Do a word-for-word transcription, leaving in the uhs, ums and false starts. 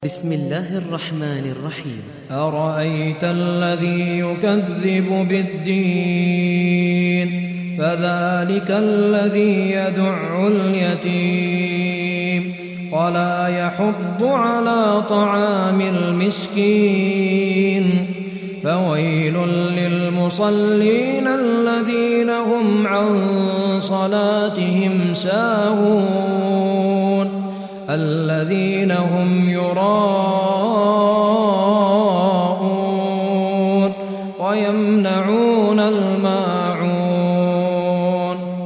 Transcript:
بسم الله الرحمن الرحيم. أرأيت الذي يكذب بالدين فذلك الذي يدع اليتيم ولا يحض على طعام المسكين فويل للمصلين الذين هم عن صلاتهم ساهون الذين هم يراءون